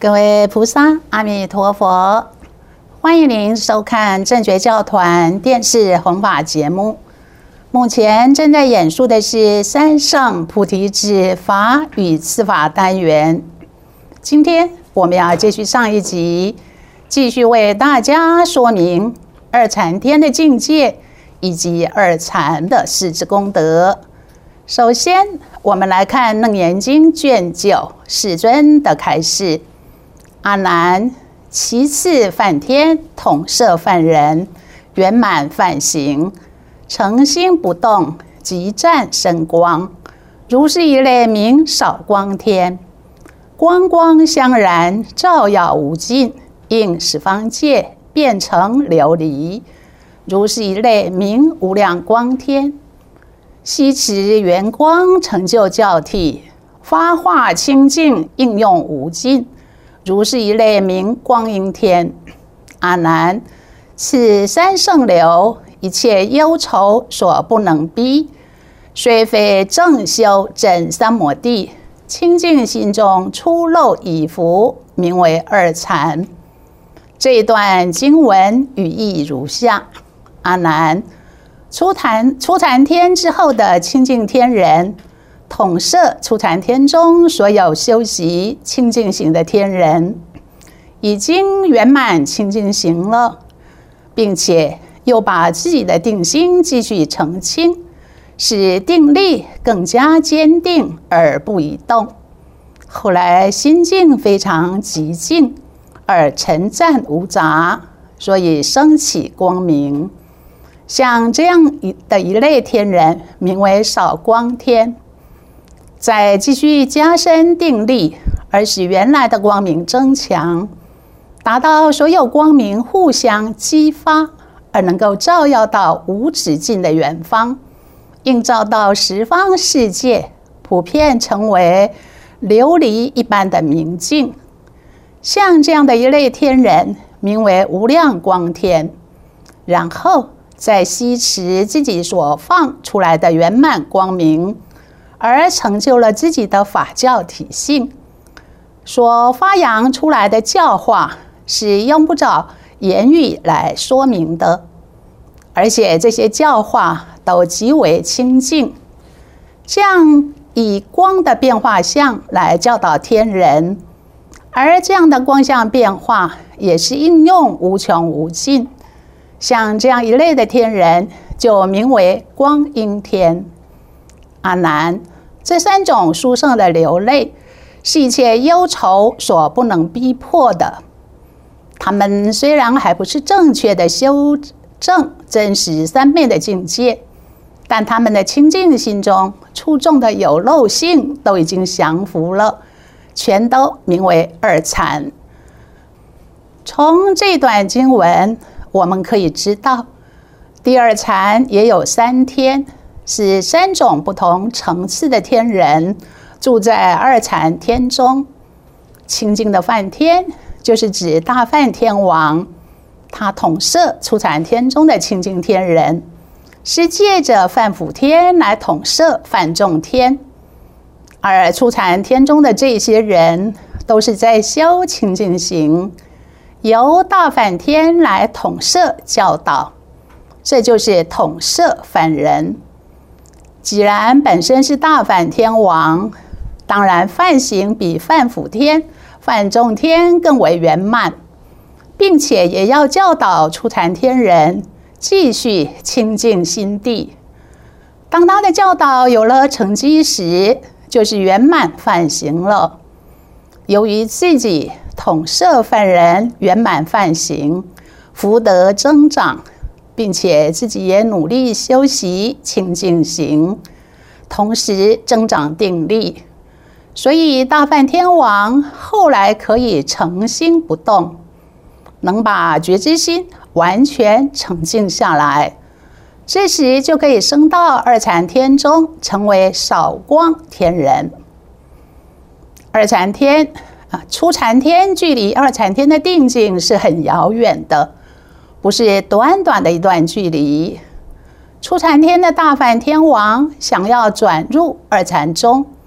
各位菩萨，阿弥陀佛！欢迎您收看正觉教团电视弘法节目。目前正在演述的是三圣菩提子法与次法单元。今天我们要继续上一集，继续为大家说明二禅天的境界以及二禅的实质功德。首先，我们来看《楞严经》卷9世尊的开示。阿难，其次梵天统摄梵人，圆满梵行，诚心不动，即占生光，如是一类名少光天。光光相然，照耀无尽，应十方界，变成琉璃，如是一类名无量光天。悉持圆光，成就教体，发化清净，应用无尽，如是一类名光阴天。阿难，此三圣流，一切忧愁所不能逼，虽非正修真三摩地，清净心中出漏已伏，名为二禅。这一段经文语义如下：阿难，初禅天之后的清净天人，统摄初禅天中所有修习清净行的天人，已经圆满清净行了，并且又把自己的定心继续澄清，使定力更加坚定而不移动。后来心境非常极静，而沉湛无杂，所以升起光明。像这样的一类天人，名为少光天。再继续加深定力，而使原来的光明增强，达到所有光明互相激发，而能够照耀到无止境的远方，映照到十方世界，普遍成为琉璃一般的明净。像这样的一类天人，名为无量光天。然后再吸持自己所放出来的圆满光明，而成就了自己的法教体性。所发扬出来的教化是用不着言语来说明的，而且这些教化都极为清净。这样以光的变化相来教导天人，而这样的光相变化也是应用无穷无尽。像这样一类的天人，就名为光阴天。阿难，这三种殊胜的流类，是一切忧愁所不能逼迫的。他们虽然还不是正确的修正真实三昧的境界，但他们的清净心中出众的有漏性都已经降伏了，全都名为二禅。从这段经文，我们可以知道，第二禅也有三天，是三种不同层次的天人住在二禅天中。清净的梵天就是指大梵天王，他统摄初禅天中的清净天人，是借着梵辅天来统摄梵众天。而初禅天中的这些人，都是在修清净行，由大梵天来统摄教导，这就是统摄梵人。既然本身是大梵天王，当然梵行比梵辅天、梵众天更为圆满，并且也要教导初禅天人继续清净心地。当他的教导有了成绩时，就是圆满梵行了。由于自己统摄梵人圆满梵行，福德增长，并且自己也努力修习清净行，同时增长定力，所以大梵天王后来可以诚心不动，能把觉知心完全澄净下来，这时就可以升到二禅天中，成为少光天人。二禅天初禅天距离二禅天的定境是很遥远的，不是短短的一段距离。初禅天的大梵天王想要转入二禅中，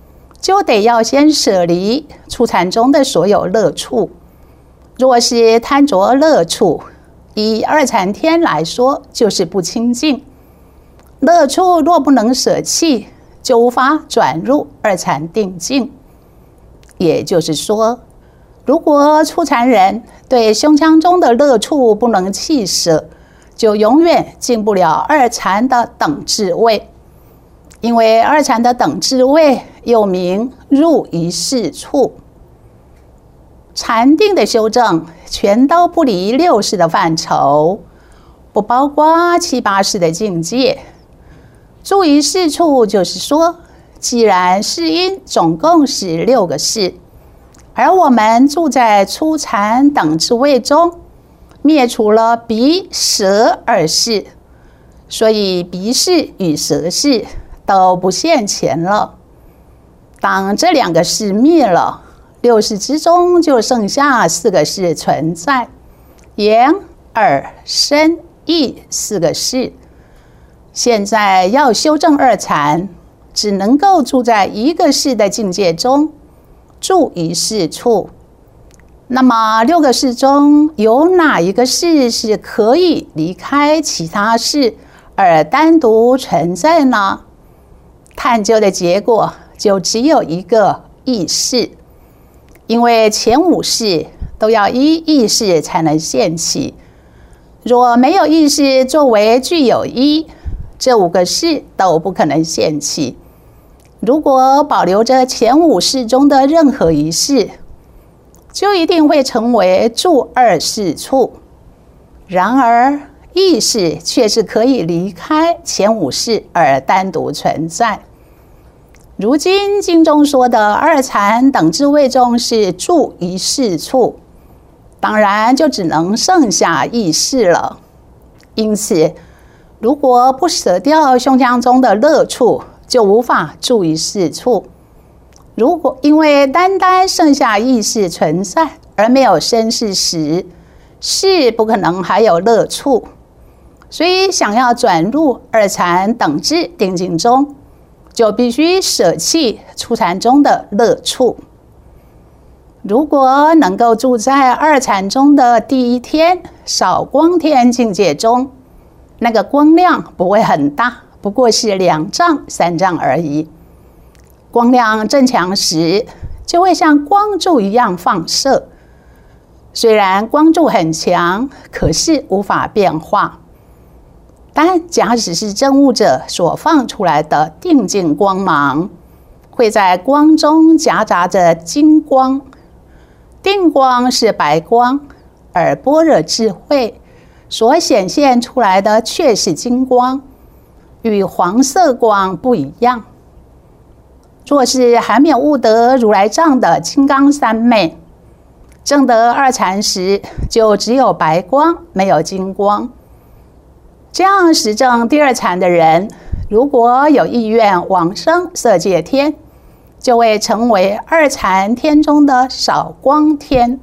就得要先舍离初禅中的所有乐处。若是贪着乐处，以二禅天来说，就是不清净。乐处若不能舍弃，就无法转入二禅定境。也就是说，如果初禅人对胸腔中的乐处不能弃舍，就永远进不了二禅的等至位。因为二禅的等至位又名入一事处。禅定的修正全都不离六识的范畴，不包括七八识的境界。住一事处就是说，既然识因总共是6个识，而我们住在初禅等至位中，灭除了鼻舌二识，所以鼻识与舌识都不现前了。当这2个识灭了，6识之中就剩下4个识存在，眼、耳、身、意4个识。现在要修正二禅，只能够住在1个识的境界中，住一事处。那么6个识中有哪一个识是可以离开其他识而单独存在呢？探究的结果就只有一个意识，因为前5识都要依意识才能现起。若没有意识作为具有依，这5个识都不可能现起。如果保留着前5识中的任何一识，就一定会成为住二事处。然而意识却是可以离开前5识而单独存在。如今经中说的二禅等至位中是住一事处，当然就只能剩下意识了。因此如果不舍掉胸腔中的乐处，就无法住一事处。如果因为单单剩下意识存在而没有身识时，是不可能还有乐处，所以想要转入二禅等至定境中，就必须舍弃初禅中的乐处。如果能够住在二禅中的第1天少光天境界中，那个光亮不会很大，不过是2丈3丈而已。光亮正强时，就会像光柱一样放射。虽然光柱很强，可是无法变化。但假使是证悟者所放出来的定境光芒，会在光中夹杂着金光。定光是白光，而般若智慧所显现出来的却是金光，与黄色光不一样。若是还没有悟得如来藏的金刚三昧，证得二禅时，就只有白光，没有金光。这样实证第2禅的人，如果有意愿往生色界天，就会成为二禅天中的少光天。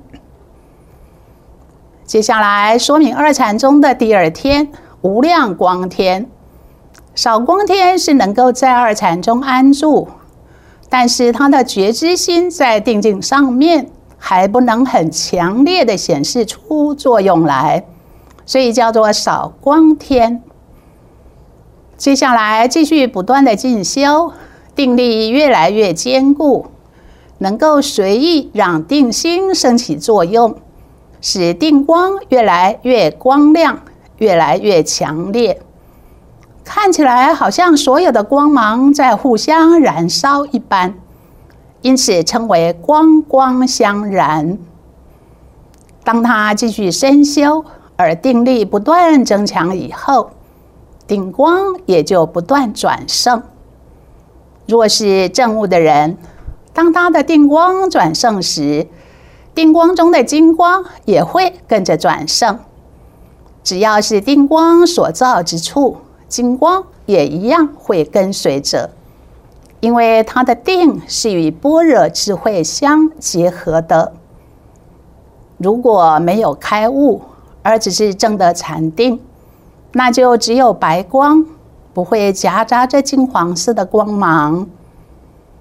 接下来说明二禅中的第2天无量光天。少光天是能够在二禅中安住，但是他的觉知心在定境上面还不能很强烈的显示出作用来，所以叫做少光天。接下来继续不断的进修，定力越来越坚固，能够随意让定心升起作用，使定光越来越光亮，越来越强烈，看起来好像所有的光芒在互相燃烧一般，因此称为光光相燃。当他继续深修，而定力不断增强以后，定光也就不断转盛。若是证悟的人，当他的定光转盛时，定光中的金光也会跟着转盛。只要是定光所照之处，金光也一样会跟随着，因为他的定是与般若智慧相结合的。如果没有开悟，而只是证得禅定，那就只有白光，不会夹杂着金黄色的光芒。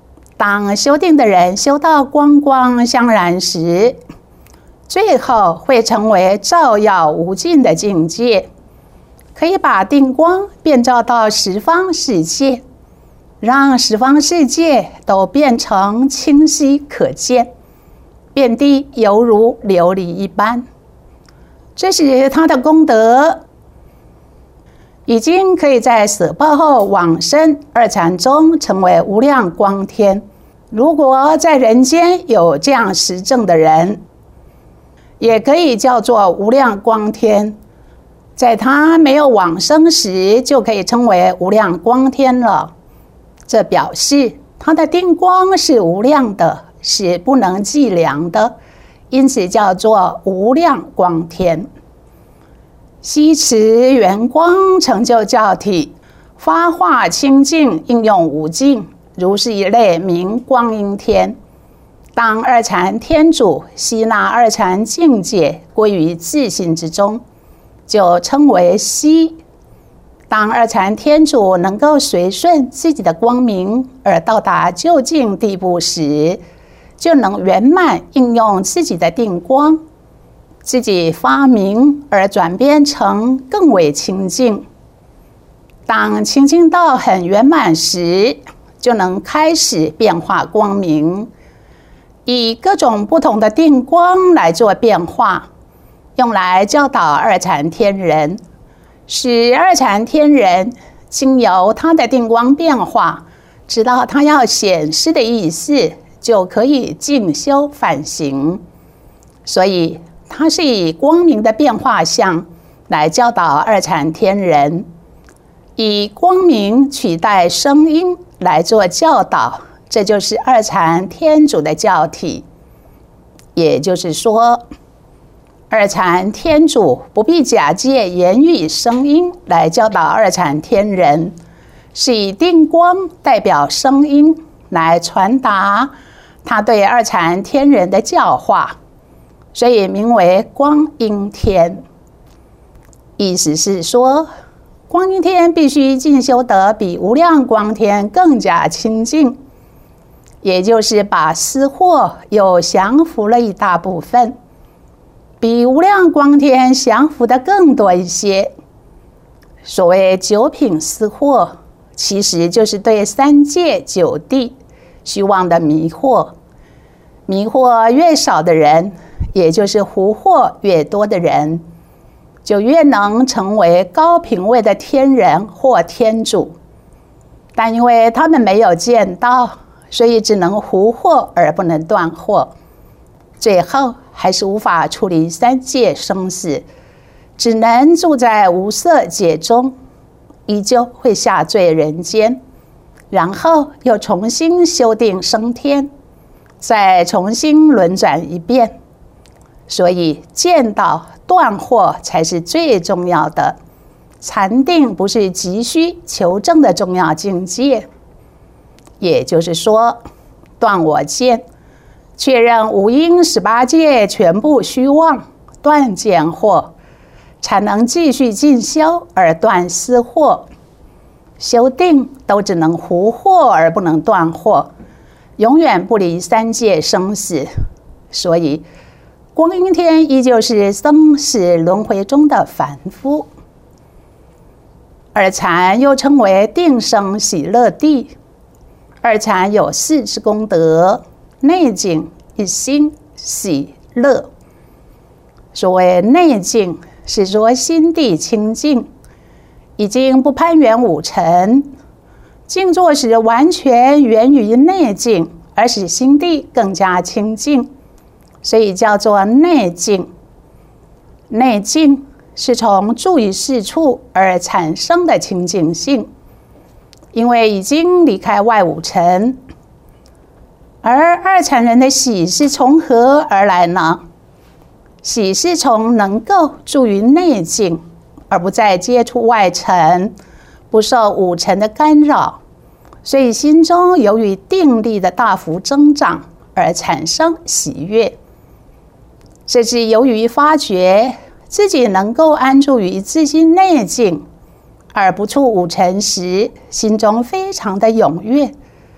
当修定的人修到光光相然时，最后会成为照耀无尽的境界，可以把定光遍照到十方世界，让十方世界都变成清晰可见，遍地犹如琉璃一般。这时他的功德已经可以在舍报后往生二禅中成为无量光天。如果在人间有这样实证的人，也可以叫做无量光天，在他没有往生时就可以称为无量光天了。这表示他的定光是无量的，是不能计量的，因此叫做无量光天。悉持圆光，成就教体，发化清净，应用无尽，如是一类名光阴天。当二禅天主吸纳二禅境界归于自性之中，就称为悉。当二禅天主能够随顺自己的光明而到达究竟地步时，就能圆满应用自己的定光，自己发明而转变成更为清净。当清净到很圆满时，就能开始变化光明，以各种不同的定光来做变化，用来教导二禅天人，使二禅天人经由他的定光变化，知道他要显示的意思，就可以进修反省。所以他是以光明的变化相来教导二禅天人，以光明取代声音来做教导，这就是二禅天主的教体。也就是说，二禅天主不必假借言语声音来教导二禅天人，是以定光代表声音来传达他对二禅天人的教化，所以名为光阴天。意思是说，光阴天必须进修得比无量光天更加清净，也就是把私货又降服了一大部分，比无量光天降服的更多一些。所谓九品私货，其实就是对三界九地虚妄的迷惑。迷惑越少的人，也就是狐惑越多的人，就越能成为高品位的天人或天主。但因为他们没有见到，所以只能狐惑而不能断惑，最后还是无法处理三界生死，只能住在无色界中，依旧会下坠人间，然后又重新修定升天，再重新轮转一遍。所以见到断惑才是最重要的，禅定不是急需求证的重要境界。也就是说，断我见，确认五阴18界全部虚妄，断见惑，才能继续进修而断私惑。修定都只能狐惑而不能断惑，永远不离三界生死。所以光阴天依旧是生死轮回中的凡夫。二禅又称为定生喜乐地。二禅有四之功德：内净、一心、喜、乐。所谓内净，是说心地清净，已经不攀缘五尘，静坐时完全源于内净，而使心地更加清净，所以叫做内净。内净是从住于四处而产生的清净性，因为已经离开外五尘。而二禅人的喜是从何而来呢？喜是从能够住于内境，而不再接触外尘，不受五尘的干扰，所以心中由于定力的大幅增长而产生喜悦。这是由于发觉自己能够安住于自心内境而不触五尘时，心中非常的踊跃，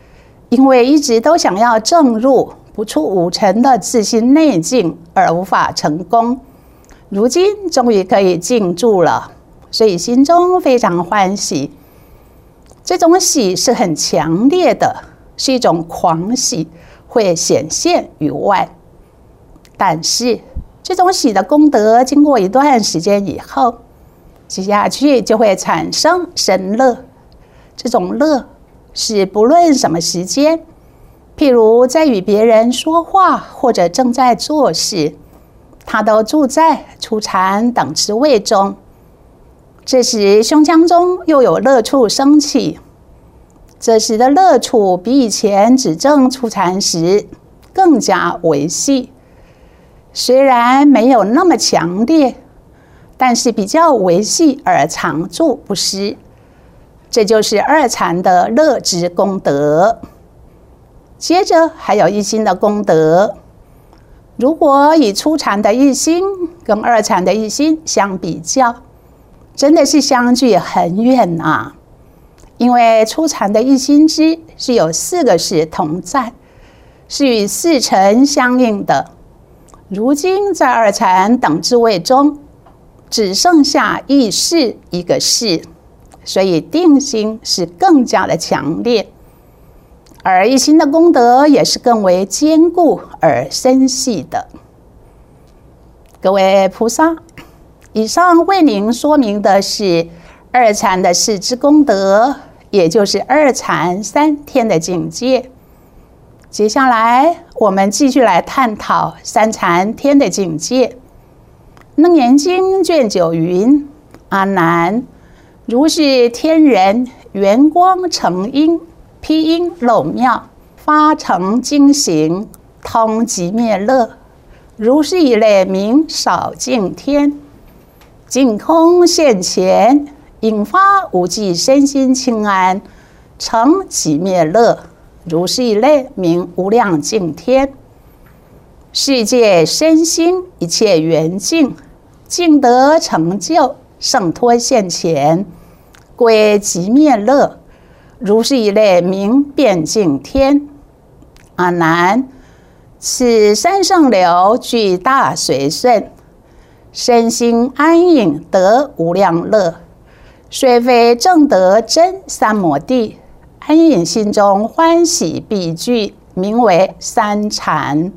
因为一直都想要证入不出五尘的自心内境，而无法成功。如今终于可以进驻了，所以心中非常欢喜。这种喜是很强烈的，是一种狂喜，会显现于外。但是这种喜的功德，经过一段时间以后，接下去就会产生生乐。这种乐是不论什么时间，譬如在与别人说话，或者正在做事，他都住在初禅等持位中。这时胸腔中又有乐处升起，这时的乐处比以前只证初禅时更加维系，虽然没有那么强烈，但是比较维系而常住不失。这就是二禅的乐之功德。接着还有一心的功德。如果以初禅的一心跟二禅的一心相比较，真的是相距很远啊。因为初禅的一心之是有四个事同在，是与四尘相应的。如今在二禅等至位中，只剩下一事一个事，所以定心是更加的强烈，而一心的功德也是更为坚固而深细的。各位菩萨，以上为您说明的是二禅的四之功德，也就是二禅3天的境界。接下来我们继续来探讨三禅天的境界。楞严经卷9云：阿难，如是天人圆光成因，披因漏妙，发成精行，通寂灭乐，如是一类名少净天。净空现前，引发无际身心清安，成寂灭乐，如是一类名无量净天。世界身心一切圆净，净得成就，胜脱现前，归寂灭乐，如是一类名遍净天。阿难，此三圣流具大随顺，身心安隐得无量乐，虽非正得真三摩地，安隐心中欢喜必具，名为三禅。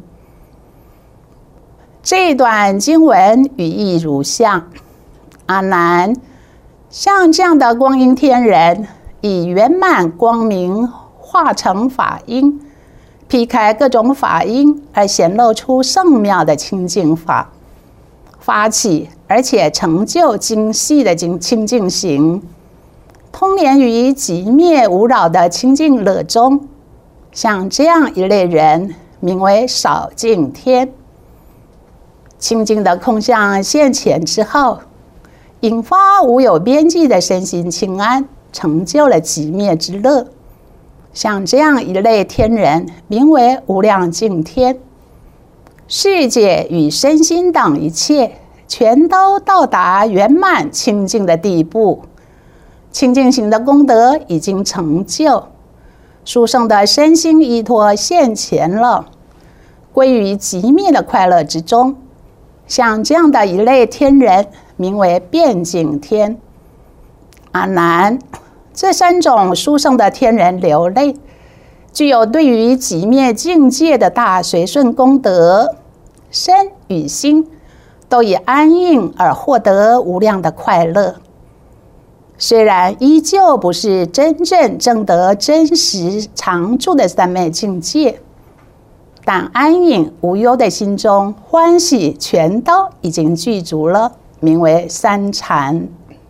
这一段经文语义如下：阿难，像这样的光阴天人，以圆满光明化成法音，劈开各种法音，而显露出圣妙的清净法，发起而且成就精细的清净行，通连于寂灭无扰的清净乐中。像这样一类人，名为少净天。清净的空相现前之后，引发无有边际的身心清安，成就了寂灭之乐。像这样一类天人，名为无量净天。世界与身心等一切，全都到达圆满清净的地步，清净行的功德已经成就，殊胜的身心依托现前了，归于寂灭的快乐之中。像这样的一类天人，名为遍净天。阿难，这三种殊胜的天人流类，具有对于寂灭境界的大随顺功德，身与心都以安隐而获得无量的快乐。虽然依旧不是真正证得真实常住的三昧境界，但安隐无忧的心中欢喜全都已经具足了，名为三禅。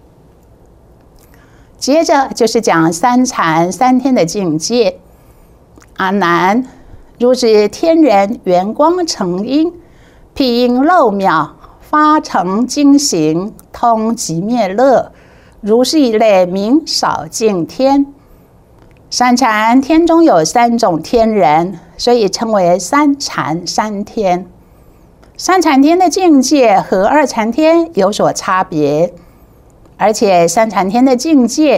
接着就是讲三禅3天的境界。阿难，如是天人圆光成因，辟因漏妙，发成精行，通寂灭乐，如是一类名少净天。三禅天中有3种天人，所以称为三禅3天。三禅天的境界和二禅天有所差别，而且三禅天的境界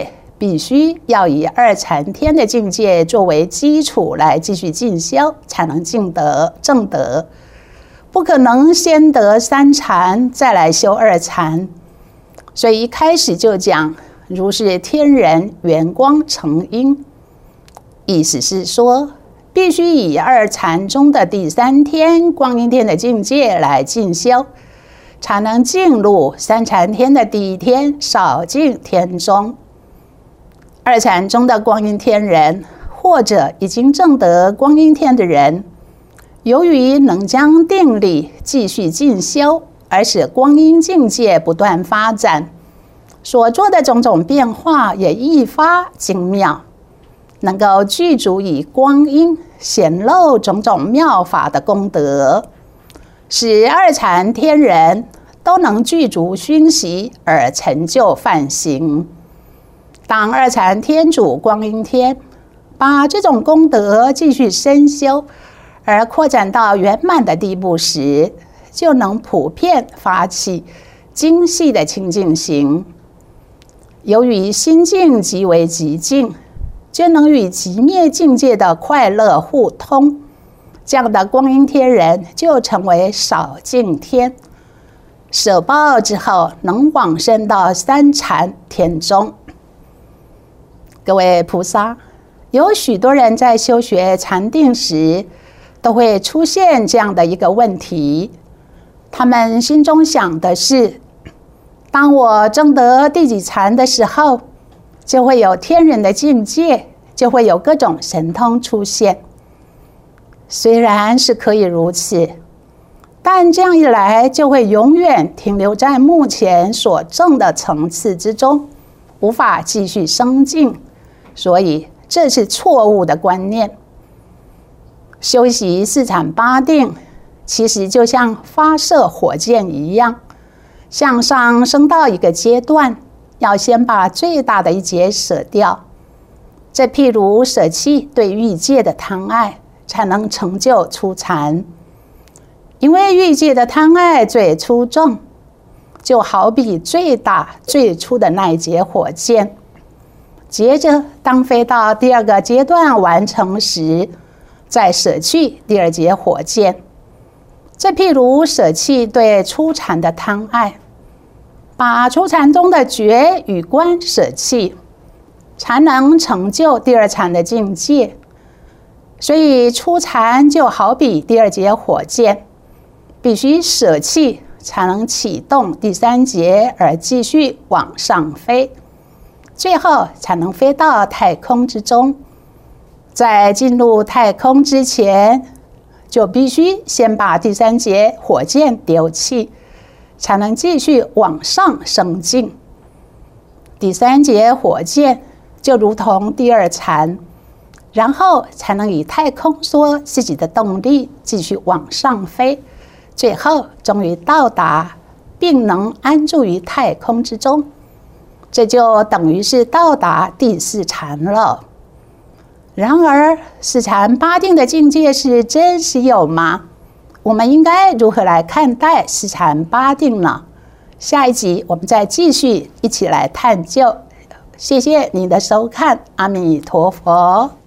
必须要以二禅天的境界作为基础来继续进修，才能证得，不可能先得三禅再来修二禅。所以一开始就讲如是天人圆光成因，意思是说必须以二禅中的第三天光阴天的境界来进修，才能进入三禅天的第一天少净天中。二禅中的光阴天人，或者已经证得光阴天的人，由于能将定力继续进修，而使光阴境界不断发展，所做的种种变化也愈发精妙，能够具足以光阴显露种种妙法的功德，使二禅天人都能具足熏习而成就梵行。当二禅天主光阴天把这种功德继续深修而扩展到圆满的地步时，就能普遍发起精细的清净行。由于心境极为极静，就能与极灭境界的快乐互通，这样的光阴天人就成为少净天，舍报之后能往生到三禅天中。各位菩萨，有许多人在修学禅定时都会出现这样的一个问题，他们心中想的是，当我证得第几禅的时候，就会有天人的境界，就会有各种神通出现。虽然是可以如此，但这样一来就会永远停留在目前所证的层次之中，无法继续升进，所以这是错误的观念。修习四禅八定，其实就像发射火箭一样，向上升到一个阶段，要先把最大的一节舍掉。这譬如舍弃对欲界的贪爱，才能成就初禅。因为欲界的贪爱最粗重，就好比最大最粗的那一节火箭。接着当飞到第二个阶段完成时，再舍去第二节火箭。这譬如舍弃对初禅的贪爱，把初禅中的觉与观舍弃，才能成就第二禅的境界。所以初禅就好比第二节火箭，必须舍弃才能启动第三节而继续往上飞，最后才能飞到太空之中。在进入太空之前，就必须先把第三节火箭丢弃，才能继续往上升进。第三节火箭就如同第二禅，然后才能以太空梭自己的动力继续往上飞，最后终于到达，并能安住于太空之中。这就等于是到达第四禅了。然而，四禅八定的境界是真实有吗？我们应该如何来看待四禅八定呢？下一集我们再继续一起来探究。谢谢您的收看，阿弥陀佛。